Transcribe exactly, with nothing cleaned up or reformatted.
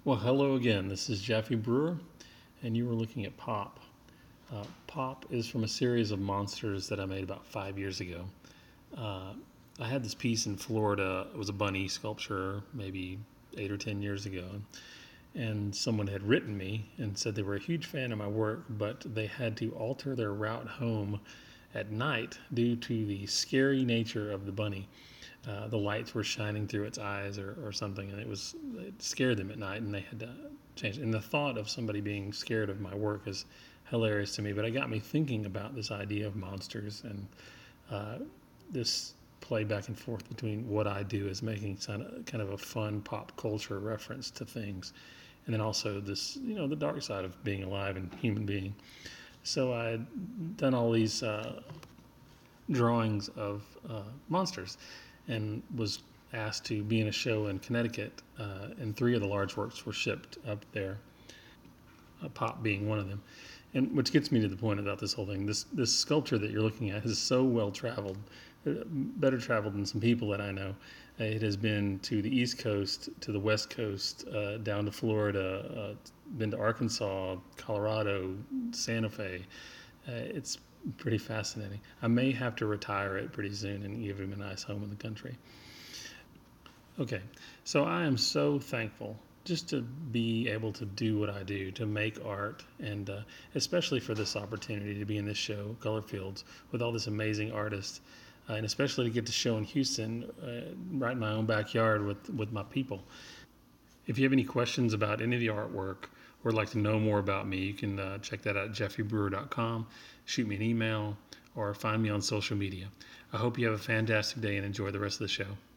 Well, hello again. This is Jeffy Brewer, and you were looking at Pop. Uh, Pop is from a series of monsters that I made about five years ago. Uh, I had this piece in Florida. It was a bunny sculpture, maybe eight or ten years ago, and someone had written me and said they were a huge fan of my work, but they had to alter their route home at night due to the scary nature of the bunny. Uh, the lights were shining through its eyes or, or something, and it was it scared them at night, and they had to change. And the thought of somebody being scared of my work is hilarious to me. But it got me thinking about this idea of monsters and uh, this play back and forth between what I do as making kind of, kind of a fun pop culture reference to things, and then also this, you know, the dark side of being alive and human being. So I had done all these uh, drawings of uh, monsters and was asked to be in a show in Connecticut, uh, and three of the large works were shipped up there, uh, Pop being one of them. And which gets me to the point about this whole thing. This this sculpture that you're looking at is so well traveled, uh, better traveled than some people that I know. Uh, It has been to the East Coast, to the West Coast, uh, down to Florida, uh, been to Arkansas, Colorado, Santa Fe. Uh, it's pretty fascinating. I may have to retire it pretty soon and give him a nice home in the country. Okay, so I am so thankful just to be able to do what I do, to make art, and uh, especially for this opportunity to be in this show, Color Fields, with all this amazing artists, uh, and especially to get to show in Houston, uh, right in my own backyard with, with my people. If you have any questions about any of the artwork or would like to know more about me, you can uh, check that out at jeffy brewer dot com, shoot me an email, or find me on social media. I hope you have a fantastic day and enjoy the rest of the show.